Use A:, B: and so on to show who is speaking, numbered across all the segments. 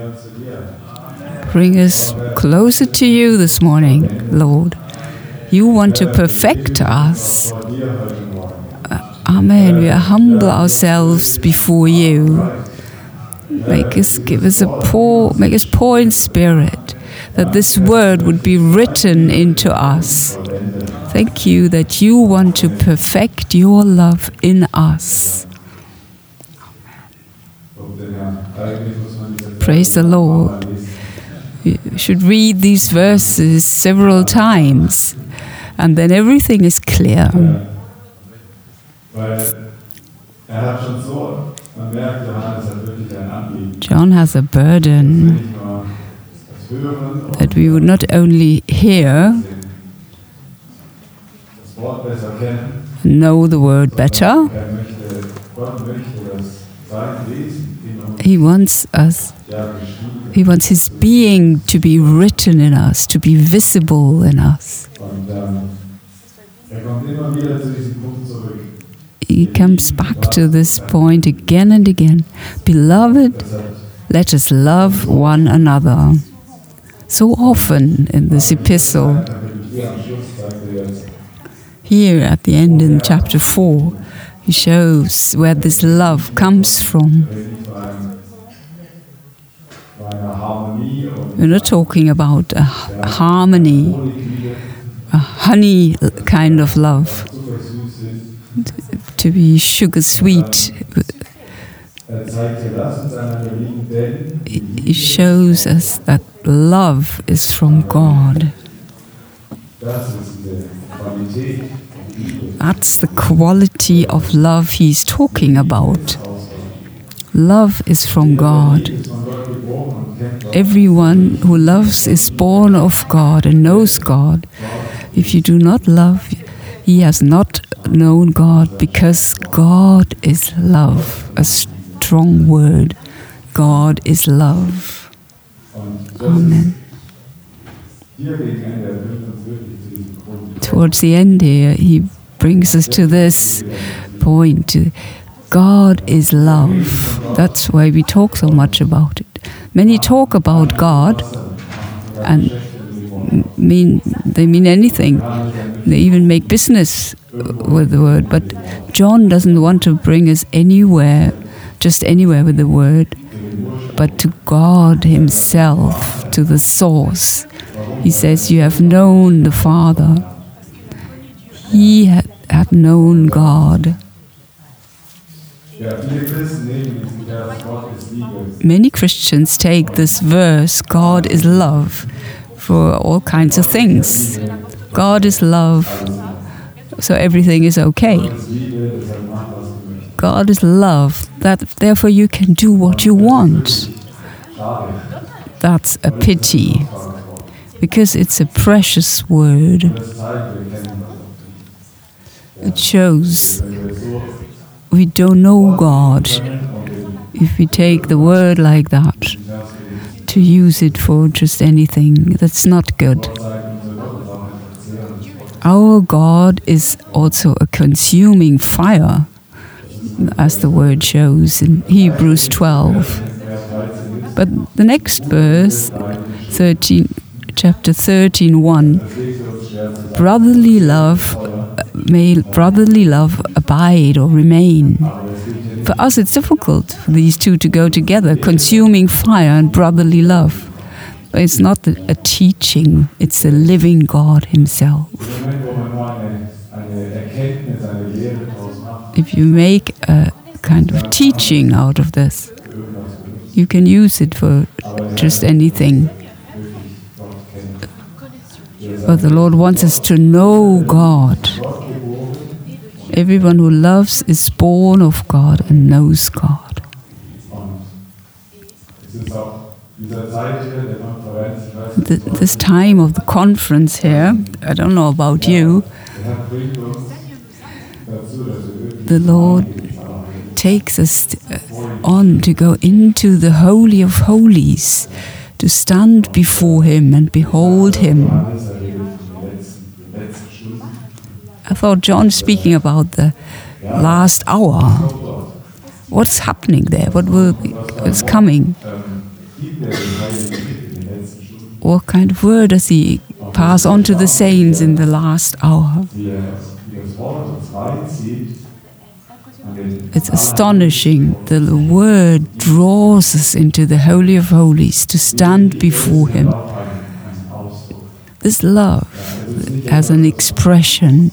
A: Bring us closer to you this morning, Lord. You want to perfect us. Amen. We humble ourselves before you. Make us poor in spirit, that this word would be written into us. Thank you that you want to perfect your love in us. Praise the Lord. We should read these verses several times, and then everything is clear. John has a burden that we would not only hear, know the word better. He wants his being to be written in us, to be visible in us. He comes back to this point again and again. Beloved, let us love one another. So often in this epistle, here at the end in chapter 4, he shows where this love comes from. We're not talking about a harmony, a honey kind of love, to be sugar sweet. It shows us that love is from God. That's the quality of love he's talking about. Love is from God. Everyone who loves is born of God and knows God. If you do not love, he has not known God, because God is love. A strong word. God is love. Amen. Towards the end here, he brings us to this point. God is love. That's why we talk so much about it. Many talk about God and they mean anything. They even make business with the word. But John doesn't want to bring us anywhere, just anywhere with the word, but to God himself, to the source. He says, you have known the Father. He had known God. Many Christians take this verse, God is love, for all kinds of things. God is love, so everything is okay. God is love, that therefore you can do what you want. That's a pity, because it's a precious word. It shows we don't know God if we take the word like that, to use it for just anything. That's not good. Our God is also a consuming fire, as the word shows in Hebrews 12. But the next verse, chapter 13:1, may brotherly love abide or remain. For us it's difficult for these two to go together, consuming fire and brotherly love. But it's not a teaching, it's the living God himself. If you make a kind of teaching out of this, you can use it for just anything. But the Lord wants us to know God. Everyone who loves is born of God and knows God. This time of the conference here, I don't know about you, the Lord takes us on to go into the Holy of Holies, to stand before Him and behold Him. I thought John speaking about the last hour. What's happening there? What's coming? What kind of word does he pass on to the saints in the last hour? It's astonishing. The word draws us into the Holy of Holies to stand before him. This love as an expression.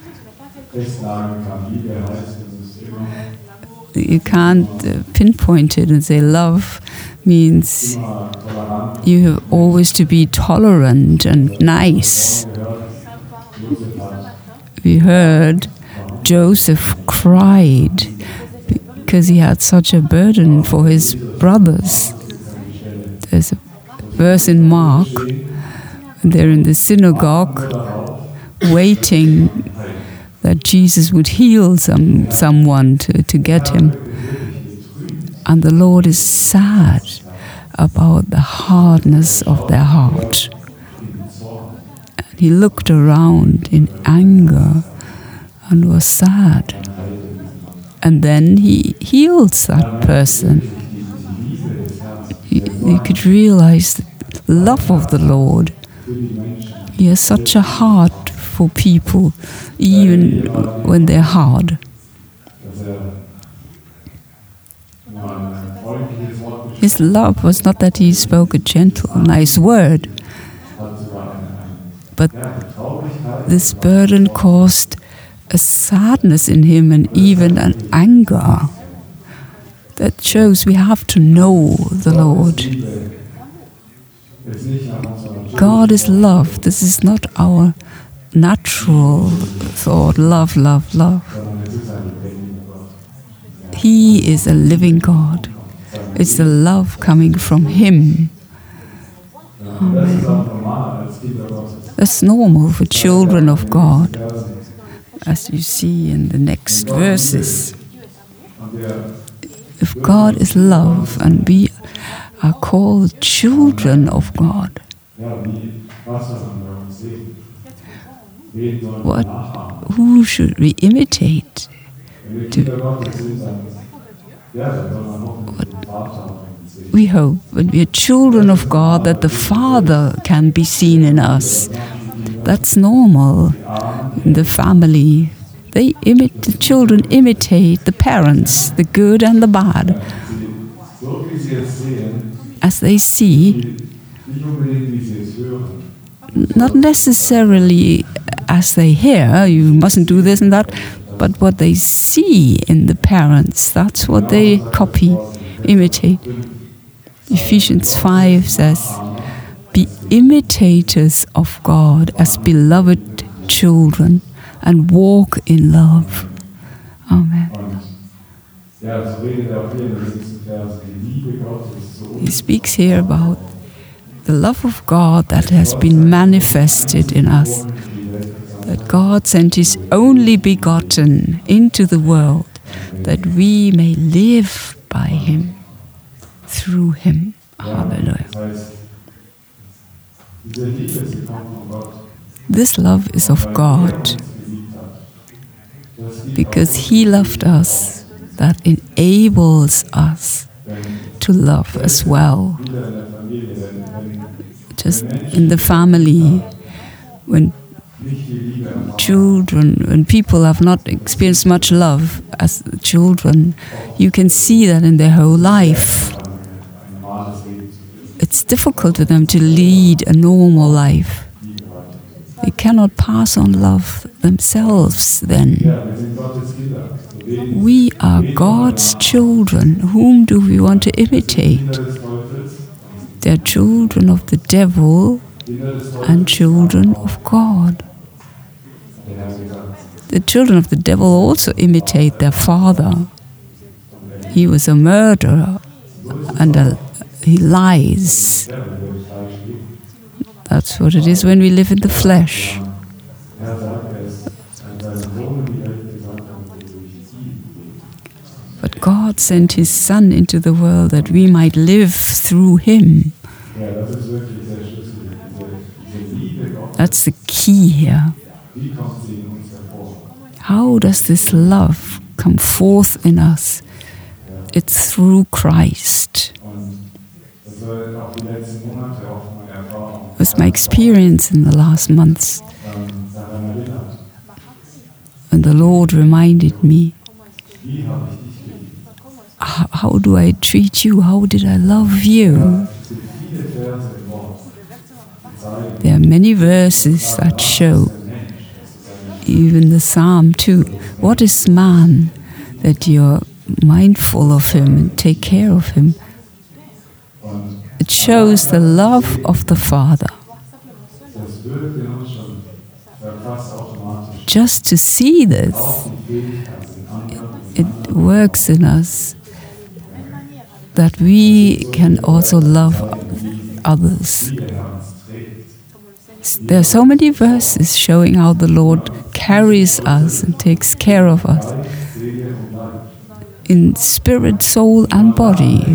A: You can't pinpoint it and say love means you have always to be tolerant and nice. We heard Joseph cried because he had such a burden for his brothers. There's a verse in Mark, they're in the synagogue waiting that Jesus would heal someone to get him. And the Lord is sad about the hardness of their heart. And he looked around in anger and was sad. And then he heals that person. You could realize the love of the Lord. He has such a heart for people, even when they're hard. His love was not that he spoke a gentle, nice word, but this burden caused a sadness in him and even an anger. That shows we have to know the Lord. God is love. This is not our natural thought, love, love, love. He is a living God. It's the love coming from Him. Amen. That's normal for children of God, as you see in the next verses. If God is love and we are called children of God, who should we imitate? We hope when we are children of God that the Father can be seen in us. That's normal in the family. The children imitate the parents, the good and the bad. As they see, not necessarily as they hear, you mustn't do this and that, but what they see in the parents, that's what they copy, imitate. Ephesians 5 says, "Be imitators of God as beloved children and walk in love." Amen. He speaks here about the love of God that has been manifested in us. That God sent His only begotten into the world that we may live by Him, through Him. Hallelujah. This love is of God because He loved us, that enables us to love as well. Just in the family, when people have not experienced much love as children, you can see that in their whole life. It's difficult for them to lead a normal life. They cannot pass on love themselves then. We are God's children. Whom do we want to imitate? They're children of the devil and children of God. The children of the devil also imitate their father. He was a murderer and he lies. That's what it is when we live in the flesh. But God sent His Son into the world that we might live through Him. That's the key here. How does this love come forth in us? It's through Christ. was my experience in the last months. And the Lord reminded me, how do I treat you? How did I love you? There are many verses that show, even the Psalm too. What is man that you're mindful of him and take care of him? It shows the love of the Father. Just to see this, it works in us that we can also love others. There are so many verses showing how the Lord carries us and takes care of us in spirit, soul, and body.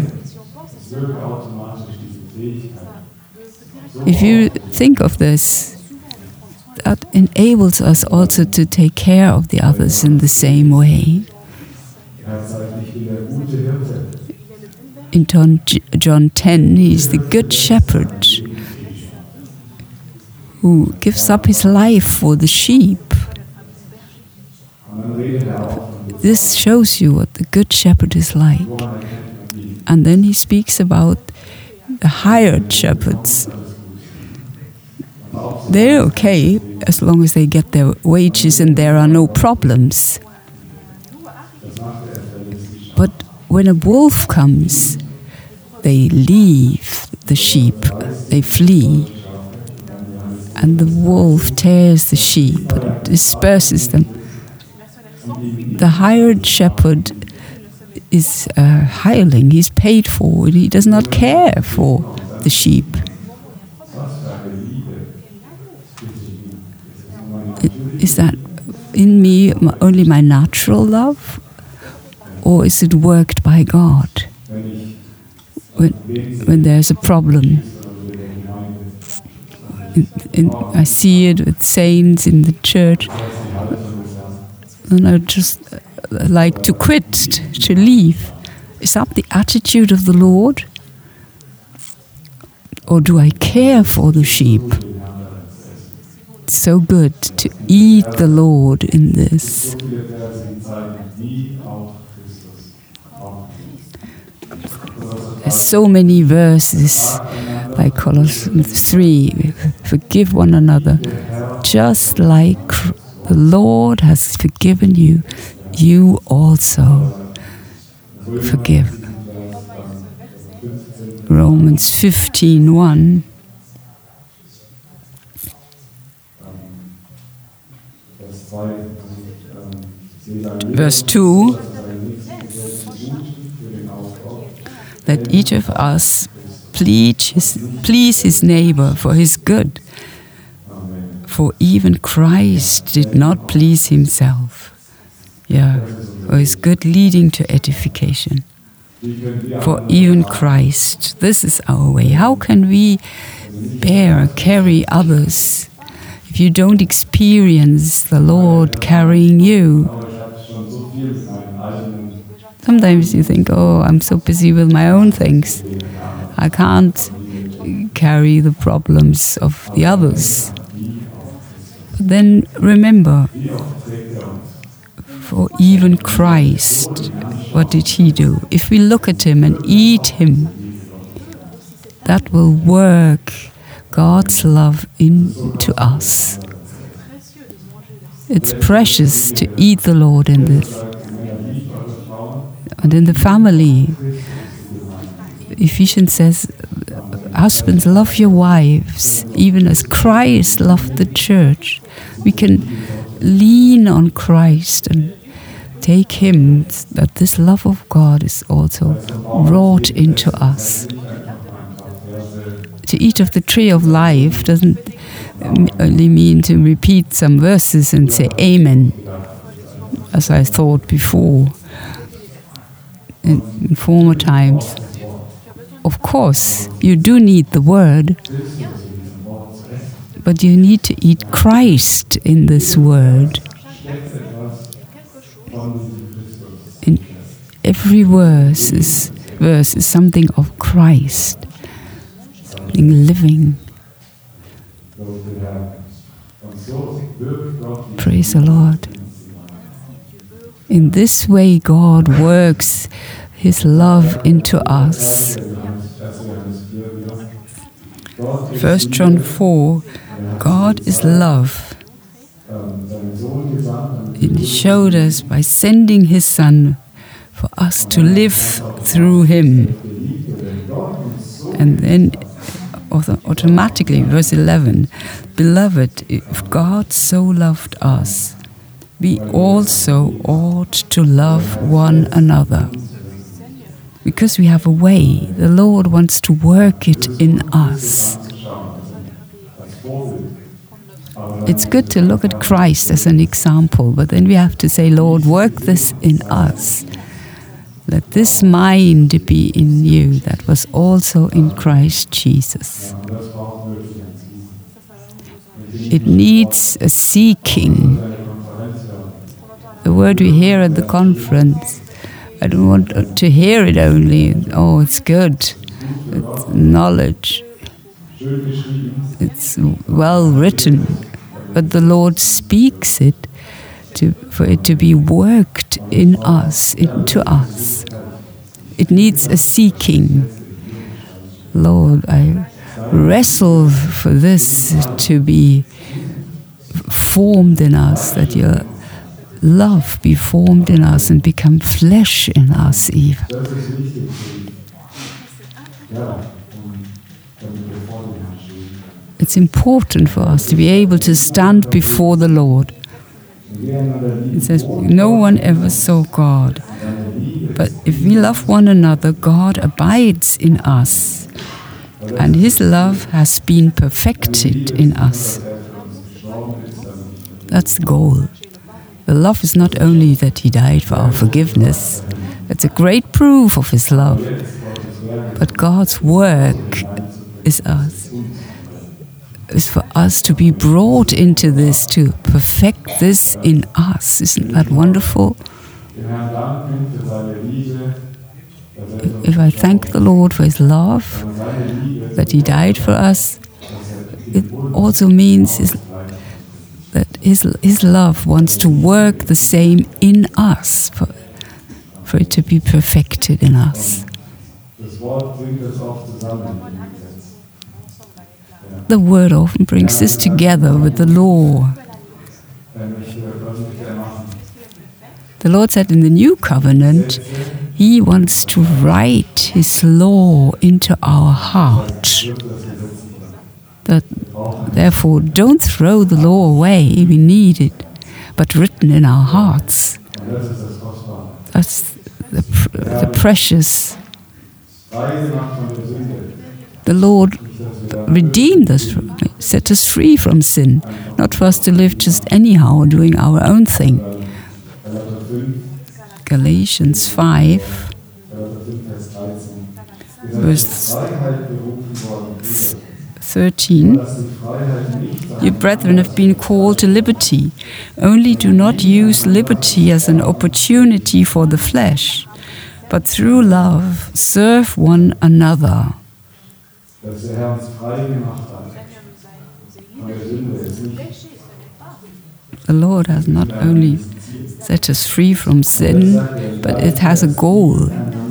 A: If you think of this, that enables us also to take care of the others in the same way. In John 10, he is the good shepherd who gives up his life for the sheep. This shows you what the good shepherd is like. And then he speaks about the hired shepherds. They're okay as long as they get their wages and there are no problems. But when a wolf comes, they leave the sheep, they flee. And the wolf tears the sheep and disperses them. The hired shepherd is a hireling, he's paid for, and he does not care for the sheep. Is that in me only my natural love, or is it worked by God? When there's a problem, I see it with saints in the church, and I just like to quit, to leave. Is that the attitude of the Lord? Or do I care for the sheep? It's so good to eat the Lord in this. There's so many verses like Colossians 3, forgive one another, just like the Lord has forgiven you, you also forgive. Romans 15:1. Verse 2, let each of us please his neighbor for his good. For even Christ did not please himself. For his good leading to edification. For even Christ, this is our way. How can we carry others if you don't experience the Lord carrying you? Sometimes you think, oh, I'm so busy with my own things. I can't carry the problems of the others. But then remember, for even Christ, what did he do? If we look at him and eat him, that will work God's love into us. It's precious to eat the Lord in this. And in the family, Ephesians says, husbands, love your wives, even as Christ loved the church. We can lean on Christ and take him, that this love of God is also wrought into us. To eat of the tree of life doesn't only mean to repeat some verses and say amen, as I thought before in former times. Of course, you do need the word, but you need to eat Christ in this word. In every verse is something of Christ. living. Praise the Lord. In this way, God works His love into us. 1 John 4, God is love. He showed us by sending His Son for us to live through Him. And then automatically, verse 11, Beloved, if God so loved us, we also ought to love one another. Because we have a way, the Lord wants to work it in us. It's good to look at Christ as an example, but then we have to say, Lord, work this in us. Let this mind be in you that was also in Christ Jesus. It needs a seeking. The word we hear at the conference, I don't want to hear it only. Oh, it's good. It's knowledge. It's well written. But the Lord speaks it for it to be worked in us, into us. It needs a seeking. Lord, I wrestle for this to be formed in us, that your love be formed in us and become flesh in us even. It's important for us to be able to stand before the Lord. It says, no one ever saw God. But if we love one another, God abides in us. And His love has been perfected in us. That's the goal. The love is not only that He died for our forgiveness. It's a great proof of His love. But God's work is for us to be brought into this, to perfect this in us. Isn't that wonderful? If I thank the Lord for His love, that He died for us, it also means that His love wants to work the same in us, for it to be perfected in us. The Word often brings this together with the law. The Lord said in the New Covenant, He wants to write His law into our heart. Therefore, don't throw the law away, we need it, but written in our hearts. That's the precious. The Lord redeemed us, set us free from sin, not for us to live just anyhow, doing our own thing. Galatians 5, verse 13. You brethren have been called to liberty. Only do not use liberty as an opportunity for the flesh, but through love serve one another. The Lord has not only set us free from sin, but it has a goal.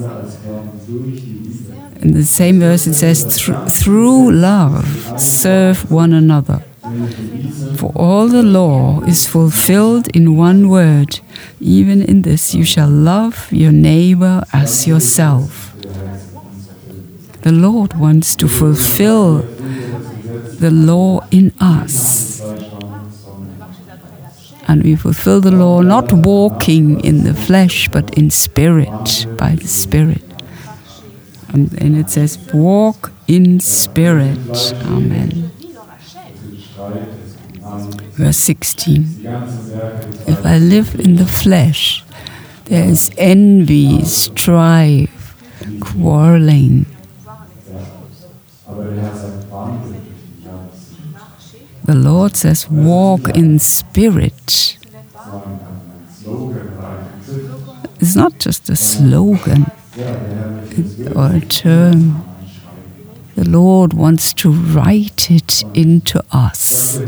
A: In the same verse it says, through love, serve one another. For all the law is fulfilled in one word, even in this, you shall love your neighbor as yourself. The Lord wants to fulfill the law in us. And we fulfill the law not walking in the flesh, but in spirit, by the Spirit. And it says, walk in spirit. Amen. Verse 16. If I live in the flesh, there is envy, strife, quarreling. The Lord says, walk in spirit. It's not just a slogan or a term. The Lord wants to write it into us.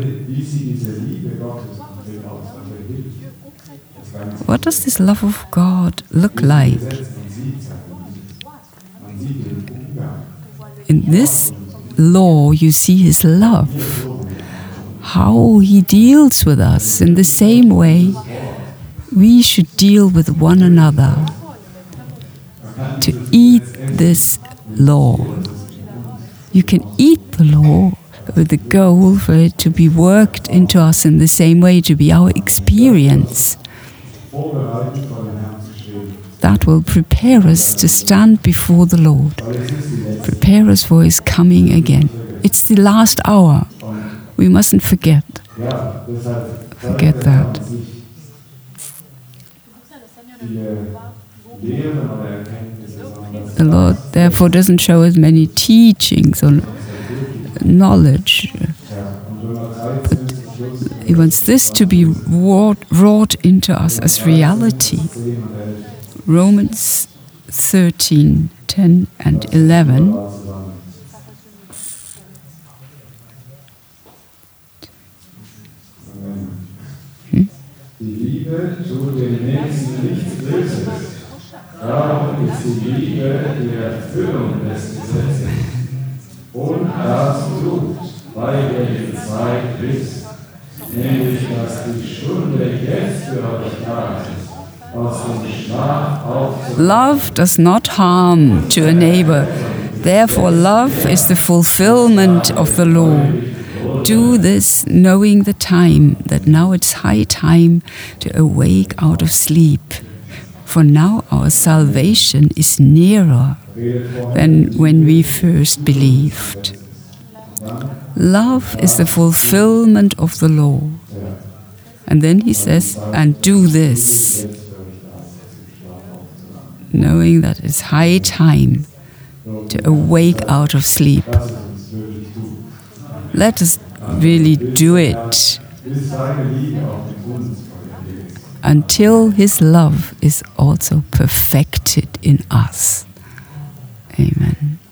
A: What does this love of God look like? In this law, you see His love, how He deals with us. In the same way, we should deal with one another. To eat this law. You can eat the law with the goal for it to be worked into us in the same way, to be our experience. That will prepare us to stand before the Lord. Prepare us for His coming again. It's the last hour. We mustn't forget that. The Lord therefore doesn't show us many teachings or knowledge, but He wants this to be wrought into us as reality. Romans 13, 10 and 11.
B: Die Liebe tut dem Nächsten nichts Böses. Darum ist die Liebe die Erfüllung des Gesetzes. Und das tut, weil ihr gezeigt wisst, nämlich, dass die Stunde jetzt für euch da ist, aus dem Schlaf aufzuwachen.
A: Love does not harm to a neighbor. Therefore, love is the fulfillment of the law. Do this knowing the time, that now it's high time to awake out of sleep. For now our salvation is nearer than when we first believed. Love is the fulfillment of the law. And then he says, and do this, knowing that it's high time to awake out of sleep. Let us really do it until His love is also perfected in us. Amen.